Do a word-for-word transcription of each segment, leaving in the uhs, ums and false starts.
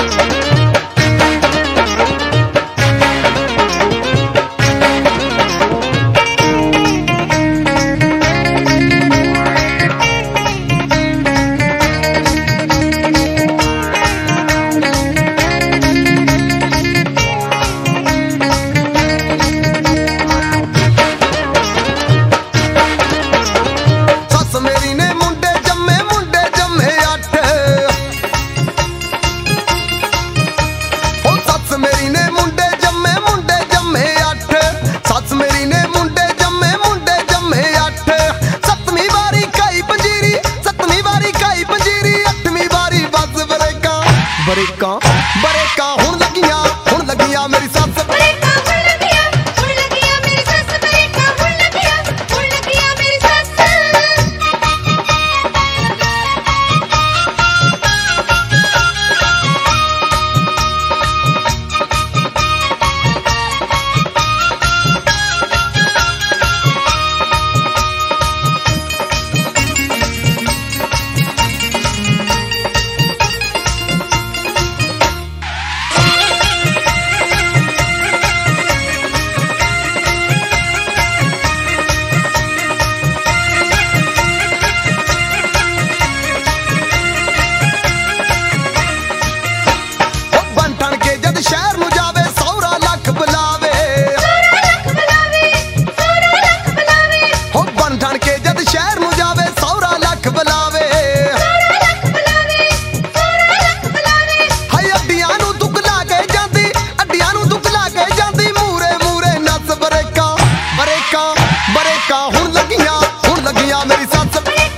बरेका बरेका हुण लगियां हुण लगियां मेरी सस बरेका हुण लगियां हुण लगियां मेरी सस बरेका हुण लगियां हुण लगियां मेरी सस शहर नूं जावे सौरा लख बुलावे हो बन ठण के जद शहर नूं जावे सौरा लख बुलावे हाय अड्डियां नूं दुख ला के जांदी अड्डियां नूं दुख ला के जांदी मूरे मूरे नस बरेका बरेका बरेका हुण लगियां हुण लगियां मेरी सस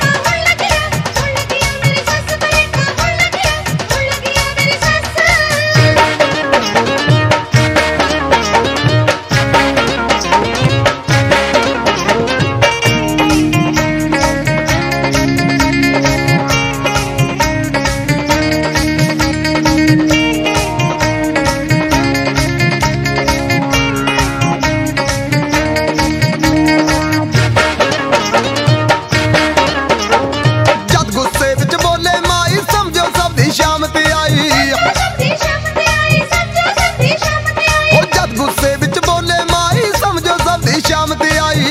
शाम ते आई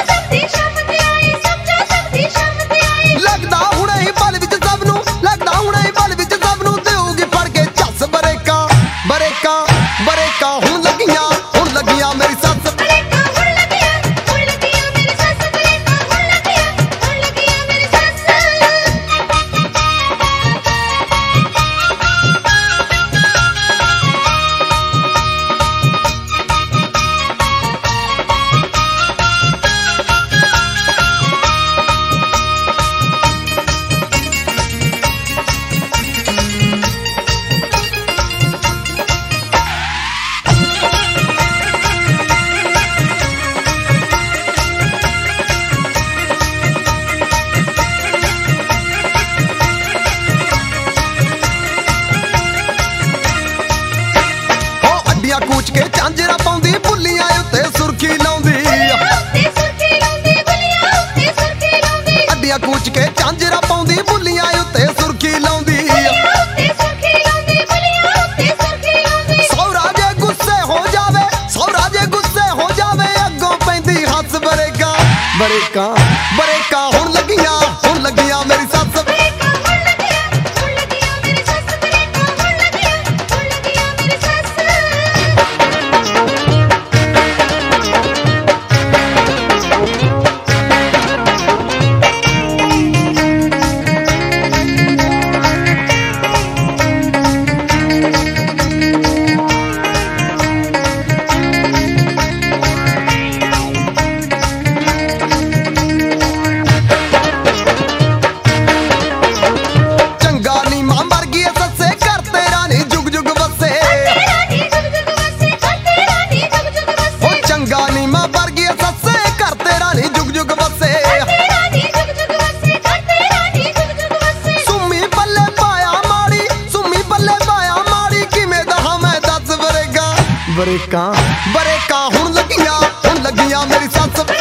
लगदा हुणे ही पल विच सब नूं लगदा हुणे ही पल विच सब नूं देऊगी फड़ के झस बरेका बरेका बरेका हुण लगियां हुण लगियां मेरी सस कूच के झांजरा पाउंदी बुल्लियां उत्ते सुर्खी लाउंदी अड्डियां कूच के झांजरा पाउंदी बुल्लियां उत्ते सुर्खी लाउंदी सौरा जे गुस्से हो जावे सौरा जे गुस्से हो जावे अग्गों पैंदी हस बरेका बरेका बरेका हुण लगियां हुण लगियां मेरी सस बरेका बरेका हुण लगियां हुण लगियां मेरी सस